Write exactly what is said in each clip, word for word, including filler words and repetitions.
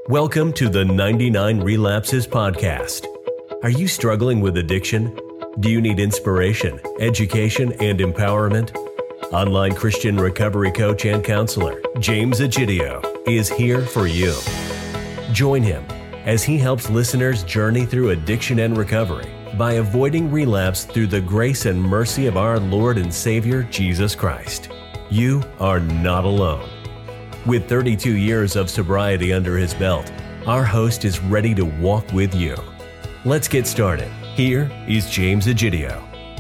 Welcome to the ninety-nine Relapses Podcast. Are you struggling with addiction? Do you need inspiration, education, and empowerment? Online Christian recovery coach and counselor, James Egidio, is here for you. Join him as he helps listeners journey through addiction and recovery by avoiding relapse through the grace and mercy of our Lord and Savior, Jesus Christ. You are not alone. With thirty-two years of sobriety under his belt, our host is ready to walk with you. Let's get started. Here is James Egidio.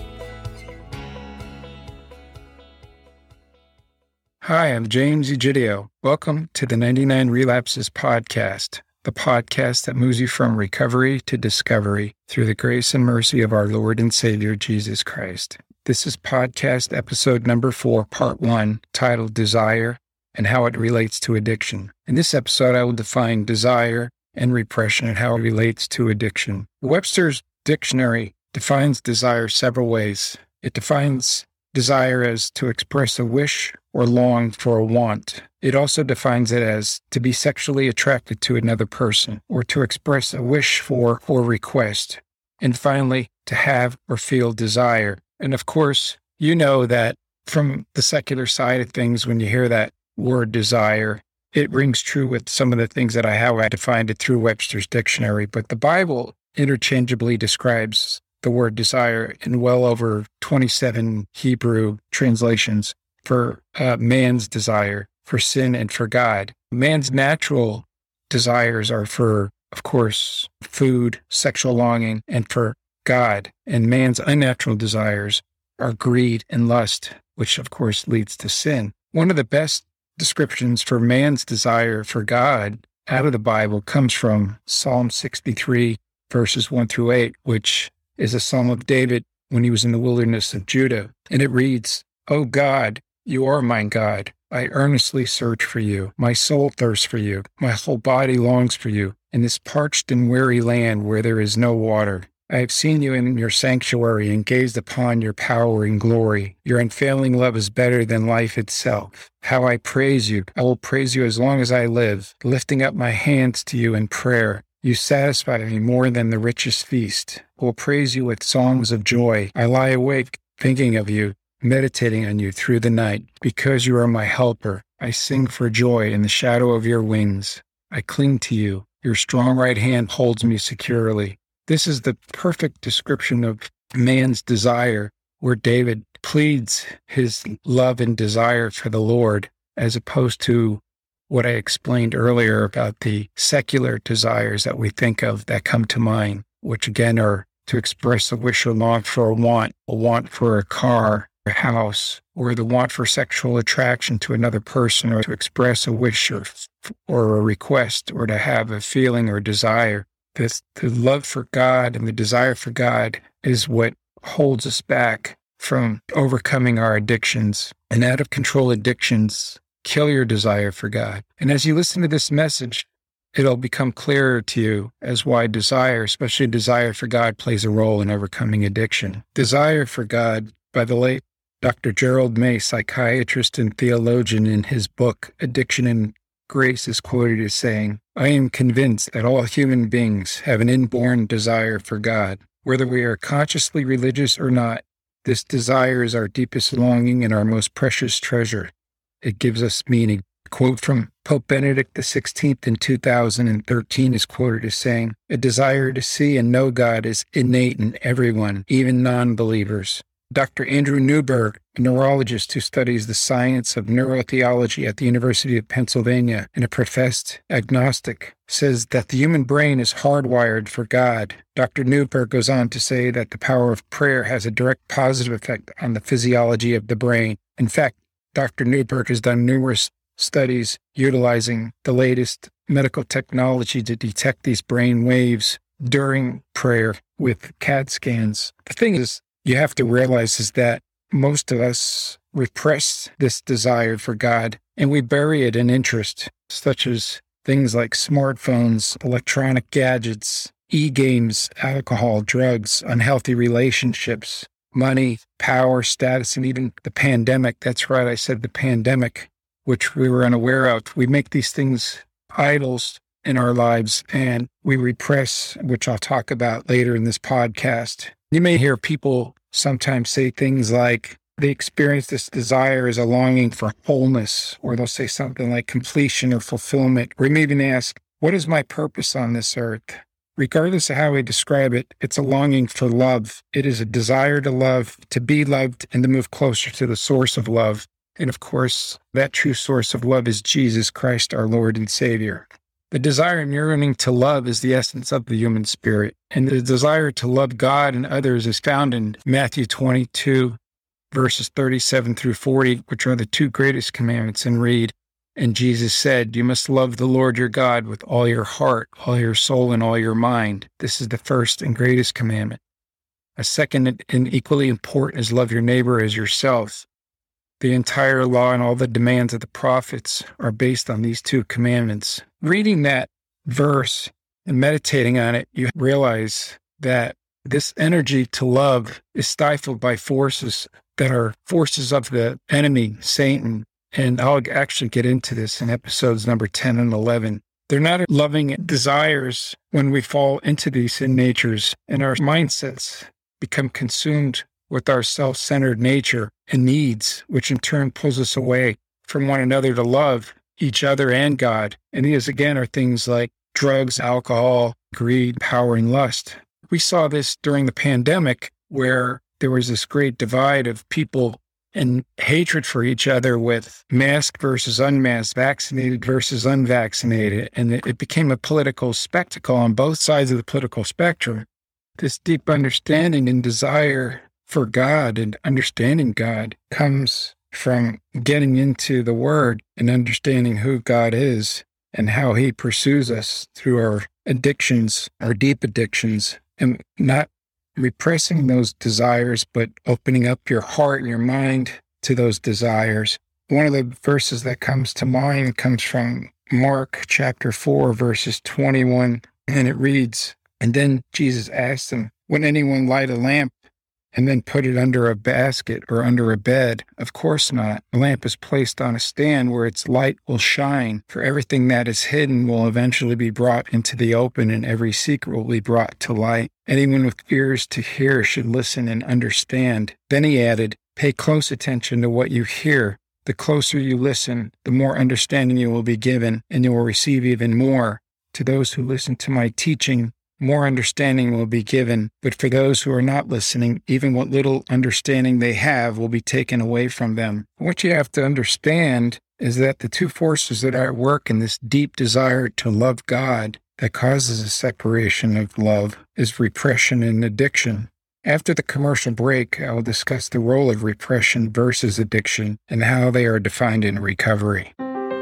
Hi, I'm James Egidio. Welcome to the ninety-nine Relapses Podcast, the podcast that moves you from recovery to discovery through the grace and mercy of our Lord and Savior, Jesus Christ. This is podcast episode number four, part one, titled Desire and How It Relates to Addiction. In this episode, I will define desire and repression and how it relates to addiction. Webster's dictionary defines desire several ways. It defines desire as to express a wish or long for a want. It also defines it as to be sexually attracted to another person or to express a wish for or request. And finally, to have or feel desire. And of course, you know that from the secular side of things, when you hear that word desire, it rings true with some of the things that I have. I defined it through Webster's dictionary, but the Bible interchangeably describes the word desire in well over twenty-seven Hebrew translations for uh, man's desire, for sin, and for God. Man's natural desires are for, of course, food, sexual longing, and for God. And man's unnatural desires are greed and lust, which of course leads to sin. One of the best descriptions for man's desire for God out of the Bible comes from Psalm sixty-three, verses one through eight, which is a psalm of David when he was in the wilderness of Judah. And it reads, "O God, you are my God. I earnestly search for you. My soul thirsts for you. My whole body longs for you in this parched and weary land where there is no water. I have seen you in your sanctuary and gazed upon your power and glory. Your unfailing love is better than life itself. How I praise you. I will praise you as long as I live, lifting up my hands to you in prayer. You satisfy me more than the richest feast. I will praise you with songs of joy. I lie awake thinking of you, meditating on you through the night. Because you are my helper, I sing for joy in the shadow of your wings. I cling to you. Your strong right hand holds me securely." This is the perfect description of man's desire, where David pleads his love and desire for the Lord, as opposed to what I explained earlier about the secular desires that we think of that come to mind, which again are to express a wish or long for a want, a want for a car, a house, or the want for sexual attraction to another person, or to express a wish or, or a request, or to have a feeling or desire. This, the love for God and the desire for God is what holds us back from overcoming our addictions. And out of control addictions kill your desire for God. And as you listen to this message, it'll become clearer to you as why desire, especially desire for God, plays a role in overcoming addiction. Desire for God, by the late Doctor Gerald May, psychiatrist and theologian, in his book, Addiction and Grace, is quoted as saying, "I am convinced that all human beings have an inborn desire for God. Whether we are consciously religious or not, this desire is our deepest longing and our most precious treasure. It gives us meaning." A quote from Pope Benedict the sixteenth in two thousand thirteen is quoted as saying, "A desire to see and know God is innate in everyone, even non-believers." Doctor Andrew Newberg, a neurologist who studies the science of neurotheology at the University of Pennsylvania and a professed agnostic, says that the human brain is hardwired for God. Doctor Newberg goes on to say that the power of prayer has a direct positive effect on the physiology of the brain. In fact, Doctor Newberg has done numerous studies utilizing the latest medical technology to detect these brain waves during prayer with C A D scans. The thing is, you have to realize is that most of us repress this desire for God, and we bury it in interest, such as things like smartphones, electronic gadgets, e-games, alcohol, drugs, unhealthy relationships, money, power, status, and even the pandemic. That's right, I said the pandemic, which we were unaware of. We make these things idols in our lives, and we repress, which I'll talk about later in this podcast. You may hear people sometimes say things like they experience this desire as a longing for wholeness, or they'll say something like completion or fulfillment, or may even ask, what is my purpose on this earth? Regardless of how we describe it, it's a longing for love. It is a desire to love, to be loved, and to move closer to the source of love. And of course, that true source of love is Jesus Christ, our Lord and Savior. The desire and yearning to love is the essence of the human spirit. And the desire to love God and others is found in Matthew twenty-two, verses thirty-seven through forty, which are the two greatest commandments, and read, and Jesus said, you must love the Lord your God with all your heart, all your soul, and all your mind. This is the first and greatest commandment. A second and equally important is love your neighbor as yourself. The entire law and all the demands of the prophets are based on these two commandments. Reading that verse and meditating on it, you realize that this energy to love is stifled by forces that are forces of the enemy, Satan. And I'll actually get into this in episodes number ten and eleven. They're not loving desires when we fall into these sin natures, and our mindsets become consumed with our self-centered nature and needs, which in turn pulls us away from one another to love each other and God. And these, again, are things like drugs, alcohol, greed, power, and lust. We saw this during the pandemic, where there was this great divide of people and hatred for each other with masked versus unmasked, vaccinated versus unvaccinated. And it, it became a political spectacle on both sides of the political spectrum. This deep understanding and desire for God and understanding God comes from getting into the Word and understanding who God is and how He pursues us through our addictions, our deep addictions, and not repressing those desires, but opening up your heart and your mind to those desires. One of the verses that comes to mind comes from Mark chapter four, verses twenty-one, and it reads, and then Jesus asked them, would anyone light a lamp and then put it under a basket or under a bed? Of course not. A lamp is placed on a stand where its light will shine, for everything that is hidden will eventually be brought into the open, and every secret will be brought to light. Anyone with ears to hear should listen and understand. Then he added, pay close attention to what you hear. The closer you listen, the more understanding you will be given, and you will receive even more. To those who listen to my teaching, more understanding will be given, but for those who are not listening, even what little understanding they have will be taken away from them. What you have to understand is that the two forces that are at work in this deep desire to love God that causes a separation of love is repression and addiction. After the commercial break, I will discuss the role of repression versus addiction and how they are defined in recovery.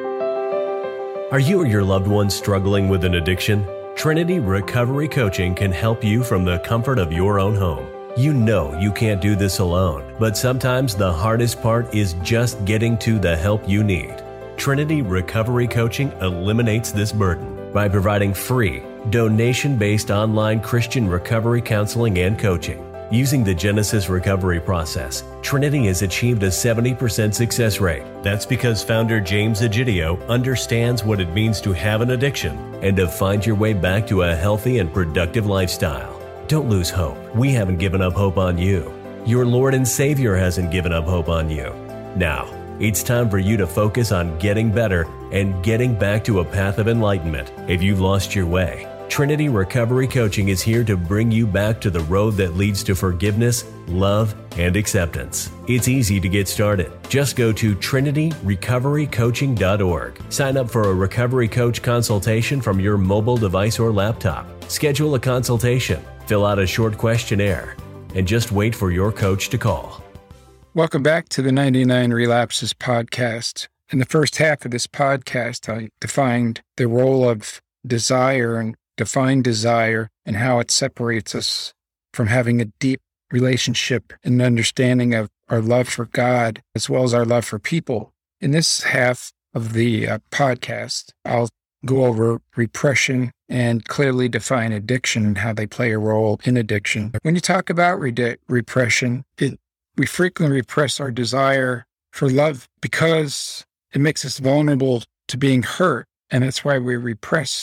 Are you or your loved one struggling with an addiction? Trinity Recovery Coaching can help you from the comfort of your own home. You know you can't do this alone, but sometimes the hardest part is just getting to the help you need. Trinity Recovery Coaching eliminates this burden by providing free, donation-based online Christian recovery counseling and coaching. Using the Genesis recovery process, Trinity has achieved a seventy percent success rate. That's because founder James Egidio understands what it means to have an addiction and to find your way back to a healthy and productive lifestyle. Don't lose hope. We haven't given up hope on you. Your Lord and Savior hasn't given up hope on you. Now, it's time for you to focus on getting better and getting back to a path of enlightenment if you've lost your way. Trinity Recovery Coaching is here to bring you back to the road that leads to forgiveness, love, and acceptance. It's easy to get started. Just go to trinity recovery coaching dot org. Sign up for a recovery coach consultation from your mobile device or laptop. Schedule a consultation, fill out a short questionnaire, and just wait for your coach to call. Welcome back to the ninety-nine Relapses podcast. In the first half of this podcast, I defined the role of desire and define desire and how it separates us from having a deep relationship and understanding of our love for God as well as our love for people. In this half of the uh, podcast, I'll go over repression and clearly define addiction and how they play a role in addiction. When you talk about re- repression, it, we frequently repress our desire for love because it makes us vulnerable to being hurt, and that's why we repress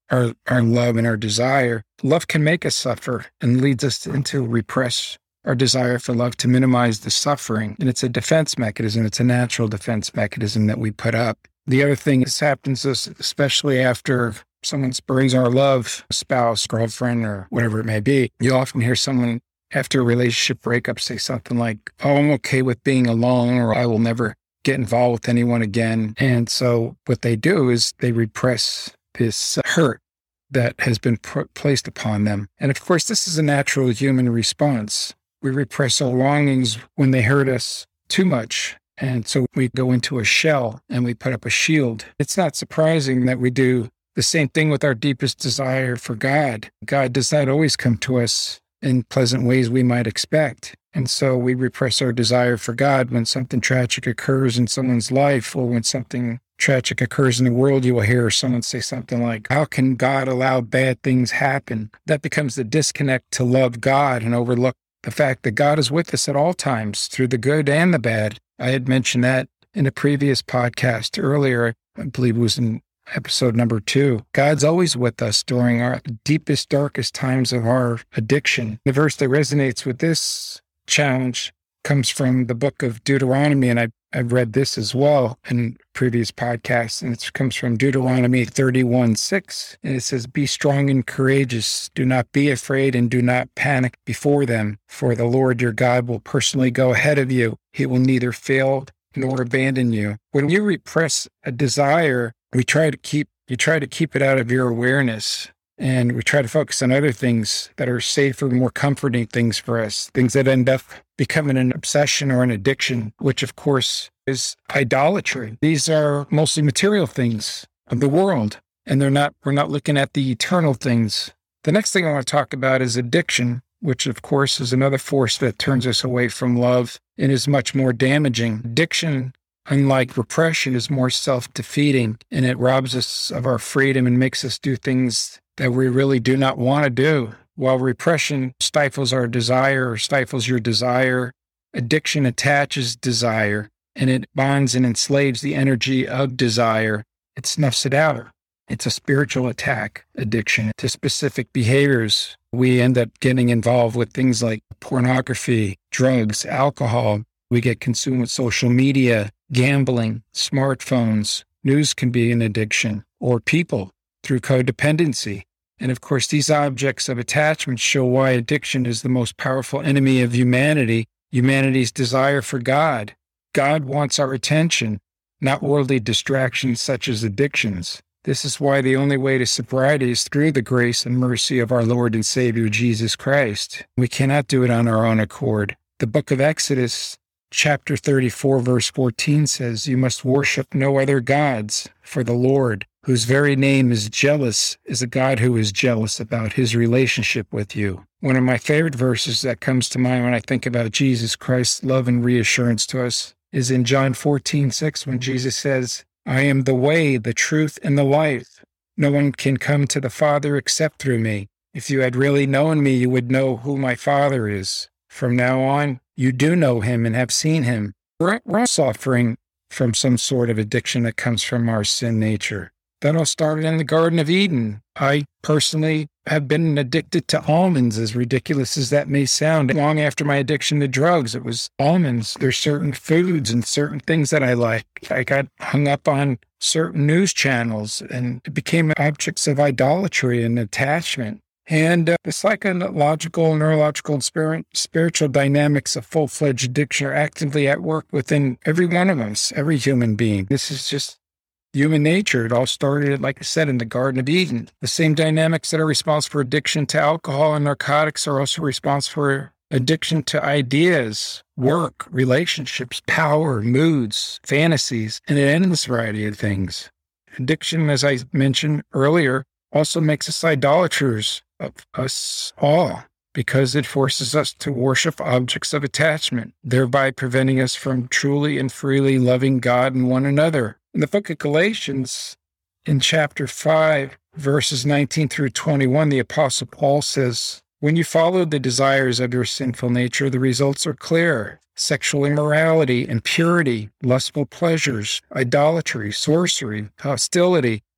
our, our love and our desire. Love can make us suffer and leads us into repress our desire for love to minimize the suffering. And it's a defense mechanism. It's a natural defense mechanism that we put up. The other thing that happens to us, especially after someone brings our love, spouse, girlfriend, or whatever it may be, you often hear someone after a relationship breakup say something like, oh, I'm okay with being alone, or I will never get involved with anyone again. And so what they do is they repress this hurt that has been pr- placed upon them. And of course, this is a natural human response. We repress our longings when they hurt us too much. And so we go into a shell and we put up a shield. It's not surprising that we do the same thing with our deepest desire for God. God does not always come to us in pleasant ways we might expect. And so we repress our desire for God when something tragic occurs in someone's life, or when something tragic occurs in the world. You will hear someone say something like, how can God allow bad things happen? That becomes the disconnect to love God and overlook the fact that God is with us at all times through the good and the bad. I had mentioned that in a previous podcast earlier. I believe it was in episode number two. God's always with us during our deepest, darkest times of our addiction. The verse that resonates with this challenge comes from the book of Deuteronomy, and I, I've read this as well in previous podcasts, and it comes from Deuteronomy thirty-one six, and it says, be strong and courageous. Do not be afraid and do not panic before them, for the Lord your God will personally go ahead of you. He will neither fail nor abandon you. When you repress a desire, we try to keep you try to keep it out of your awareness, and we try to focus on other things that are safer, more comforting things for us, things that end up becoming an obsession or an addiction, which of course is idolatry. These are mostly material things of the world, and they're not we're not looking at the eternal things. The next thing I want to talk about is addiction, which of course is another force that turns us away from love and is much more damaging. Addiction, unlike repression, is more self-defeating, and it robs us of our freedom and makes us do things that we really do not want to do. While repression stifles our desire or stifles your desire, addiction attaches desire, and it bonds and enslaves the energy of desire. It snuffs it out. It's a spiritual attack, addiction, to specific behaviors. We end up getting involved with things like pornography, drugs, alcohol. We get consumed with social media, gambling, smartphones. News can be an addiction, or people through codependency. And of course, these objects of attachment show why addiction is the most powerful enemy of humanity, humanity's desire for God. God wants our attention, not worldly distractions such as addictions. This is why the only way to sobriety is through the grace and mercy of our Lord and Savior, Jesus Christ. We cannot do it on our own accord. The book of Exodus, chapter thirty-four, verse fourteen says, you must worship no other gods, for the Lord, whose very name is jealous, is a God who is jealous about his relationship with you. One of my favorite verses that comes to mind when I think about Jesus Christ's love and reassurance to us is in John fourteen six, when Jesus says, I am the way, the truth, and the life. No one can come to the Father except through me. If you had really known me, you would know who my Father is. From now on, you do know him and have seen him. We're, we're all suffering from some sort of addiction that comes from our sin nature. That all started in the Garden of Eden. I personally have been addicted to almonds, as ridiculous as that may sound. Long after my addiction to drugs, it was almonds. There's certain foods and certain things that I like. I got hung up on certain news channels, and it became objects of idolatry and attachment. And uh, the psychological, neurological, and spirit, spiritual dynamics of full-fledged addiction are actively at work within every one of us, every human being. This is just human nature. It all started, like I said, in the Garden of Eden. The same dynamics that are responsible for addiction to alcohol and narcotics are also responsible for addiction to ideas, work, relationships, power, moods, fantasies, and an endless variety of things. Addiction, as I mentioned earlier, also makes us idolaters of us all, because it forces us to worship objects of attachment, thereby preventing us from truly and freely loving God and one another. In the book of Galatians, in chapter five, verses nineteen through twenty-one, the Apostle Paul says, when you follow the desires of your sinful nature, the results are clear. Sexual immorality, impurity, lustful pleasures, idolatry, sorcery, hostility,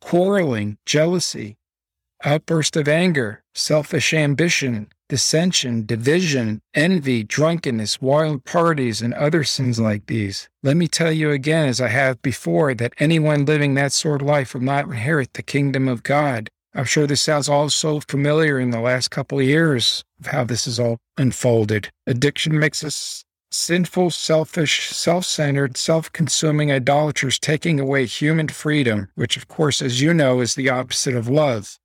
quarreling, jealousy, outburst of anger, selfish ambition, dissension, division, envy, drunkenness, wild parties, and other sins like these. Let me tell you again, as I have before, that anyone living that sort of life will not inherit the kingdom of God. I'm sure this sounds all so familiar in the last couple of years of how this is all unfolded. Addiction makes us sinful, selfish, self-centered, self-consuming idolaters, taking away human freedom, which, of course, as you know, is the opposite of love.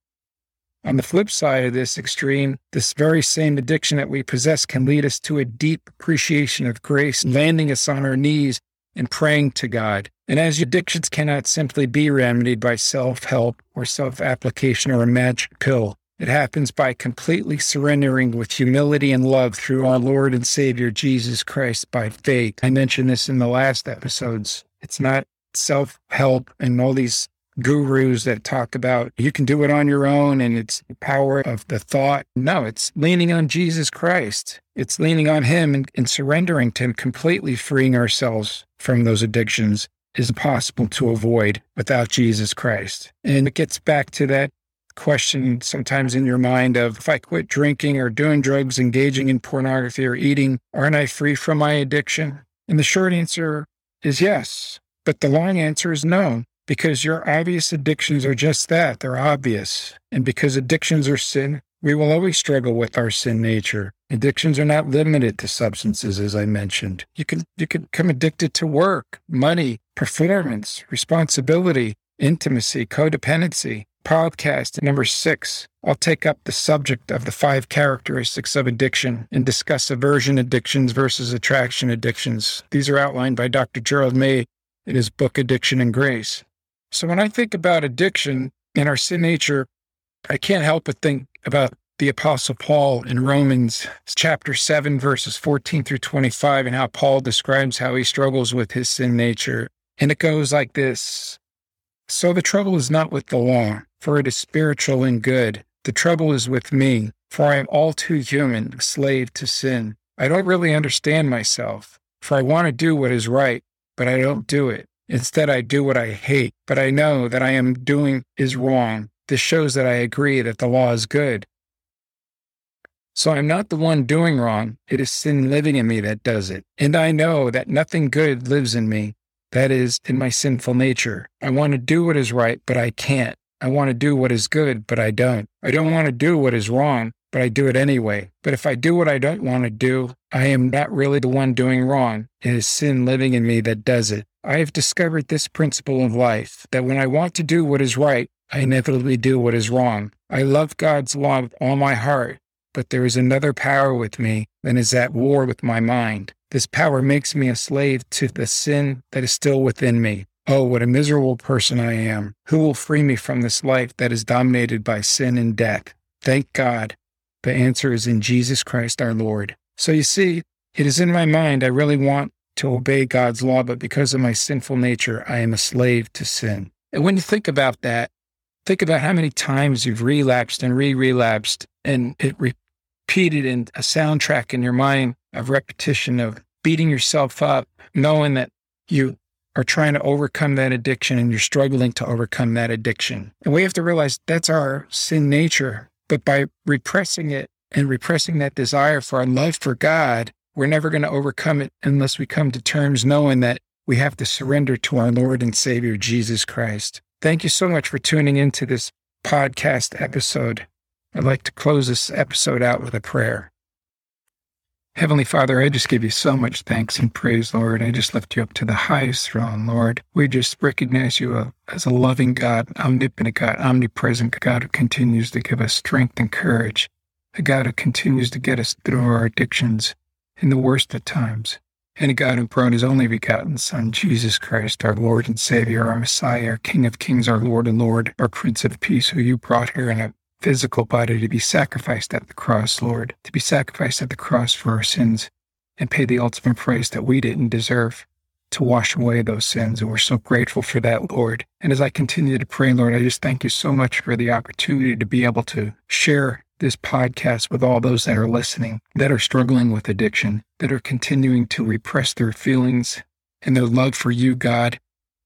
On the flip side of this extreme, this very same addiction that we possess can lead us to a deep appreciation of grace, landing us on our knees and praying to God. And as addictions cannot simply be remedied by self-help or self-application or a magic pill, it happens by completely surrendering with humility and love through our Lord and Savior, Jesus Christ, by faith. I mentioned this in the last episodes. It's not self-help and all these gurus that talk about you can do it on your own and it's the power of the thought. No, it's leaning on Jesus Christ. It's leaning on Him and, and surrendering to Him, completely freeing ourselves from those addictions is impossible to avoid without Jesus Christ. And it gets back to that question sometimes in your mind of, if I quit drinking or doing drugs, engaging in pornography or eating, aren't I free from my addiction? And the short answer is yes, but the long answer is no. Because your obvious addictions are just that, they're obvious. And because addictions are sin, we will always struggle with our sin nature. Addictions are not limited to substances, as I mentioned. You can you can become addicted to work, money, performance, responsibility, intimacy, codependency. Podcast number six, I'll take up the subject of the five characteristics of addiction and discuss aversion addictions versus attraction addictions. These are outlined by Doctor Gerald May in his book, Addiction and Grace. So when I think about addiction and our sin nature, I can't help but think about the Apostle Paul in Romans chapter seven, verses fourteen through twenty-five, and how Paul describes how he struggles with his sin nature. And it goes like this. So the trouble is not with the law, for it is spiritual and good. The trouble is with me, for I am all too human, a slave to sin. I don't really understand myself, for I want to do what is right, but I don't do it. Instead, I do what I hate, but I know that I am doing is wrong. This shows that I agree that the law is good. So I'm not the one doing wrong. It is sin living in me that does it. And I know that nothing good lives in me, that is, in my sinful nature. I want to do what is right, but I can't. I want to do what is good, but I don't. I don't want to do what is wrong, but I do it anyway. But if I do what I don't want to do, I am not really the one doing wrong. It is sin living in me that does it. I have discovered this principle of life, that when I want to do what is right, I inevitably do what is wrong. I love God's law with all my heart, but there is another power with me that is at war with my mind. This power makes me a slave to the sin that is still within me. Oh, what a miserable person I am. Who will free me from this life that is dominated by sin and death? Thank God. The answer is in Jesus Christ our Lord. So you see, it is in my mind I really want to obey God's law, but because of my sinful nature, I am a slave to sin. And when you think about that, think about how many times you've relapsed and re-relapsed, and it repeated in a soundtrack in your mind of repetition of beating yourself up, knowing that you are trying to overcome that addiction and you're struggling to overcome that addiction. And we have to realize that's our sin nature. But by repressing it and repressing that desire for our love for God, we're never going to overcome it unless we come to terms knowing that we have to surrender to our Lord and Savior, Jesus Christ. Thank you so much for tuning into this podcast episode. I'd like to close this episode out with a prayer. Heavenly Father, I just give you so much thanks and praise, Lord. I just lift you up to the highest throne, Lord. We just recognize you as a loving God, omnipotent God, omnipresent God who continues to give us strength and courage, a God who continues to get us through our addictions in the worst of times, and a God who brought his only begotten Son, Jesus Christ, our Lord and Savior, our Messiah, our King of Kings, our Lord and Lord, our Prince of Peace, who you brought here in a physical body to be sacrificed at the cross, Lord, to be sacrificed at the cross for our sins and pay the ultimate price that we didn't deserve to wash away those sins. And we're so grateful for that, Lord. And as I continue to pray, Lord, I just thank you so much for the opportunity to be able to share this podcast with all those that are listening, that are struggling with addiction, that are continuing to repress their feelings and their love for you, God,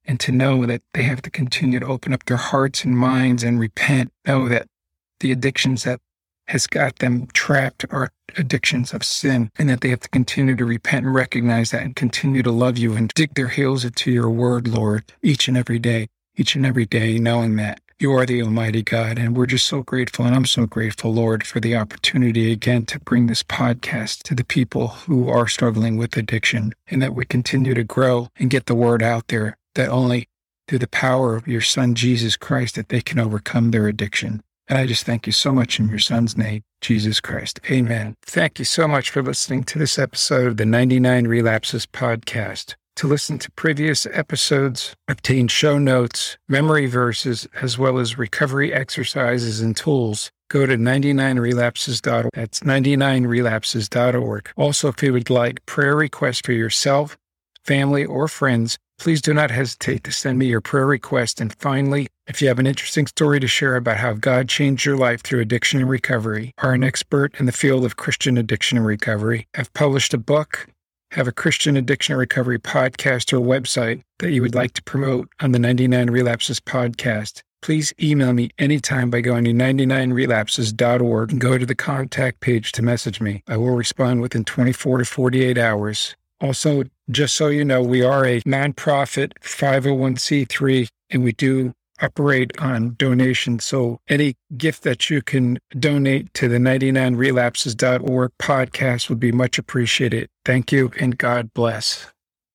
and to know that they have to continue to open up their hearts and minds and repent, know that the addictions that has got them trapped are addictions of sin, and that they have to continue to repent and recognize that and continue to love you and dig their heels into your word, Lord, each and every day, each and every day, knowing that you are the Almighty God. And we're just so grateful, and I'm so grateful, Lord, for the opportunity again to bring this podcast to the people who are struggling with addiction, and that we continue to grow and get the word out there, that only through the power of your Son, Jesus Christ, that they can overcome their addiction. And I just thank you so much in your Son's name, Jesus Christ. Amen. Thank you so much for listening to this episode of the ninety-nine Relapses Podcast. To listen to previous episodes, obtain show notes, memory verses, as well as recovery exercises and tools, go to ninety-nine relapses dot org. That's ninety-nine relapses dot org. Also, if you would like prayer requests for yourself, family, or friends, please do not hesitate to send me your prayer request. And finally, if you have an interesting story to share about how God changed your life through addiction and recovery, are an expert in the field of Christian addiction and recovery, have published a book, have a Christian addiction and recovery podcast or website that you would like to promote on the ninety-nine Relapses Podcast, please email me anytime by going to ninety-nine relapses dot org and go to the contact page to message me. I will respond within twenty-four to forty-eight hours. Also, just so you know, we are a nonprofit five oh one c three, and we do operate on donations. So any gift that you can donate to the ninety-nine relapses dot org podcast would be much appreciated. Thank you, and God bless.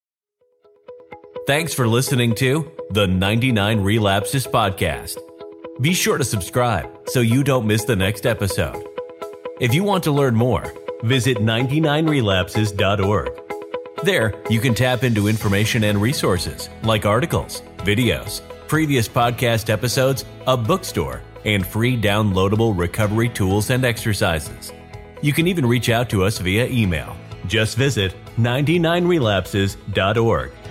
Thanks for listening to the ninety-nine Relapses Podcast. Be sure to subscribe so you don't miss the next episode. If you want to learn more, visit ninety-nine relapses dot org. There, you can tap into information and resources like articles, videos, previous podcast episodes, a bookstore, and free downloadable recovery tools and exercises. You can even reach out to us via email. Just visit ninety-nine relapses dot org.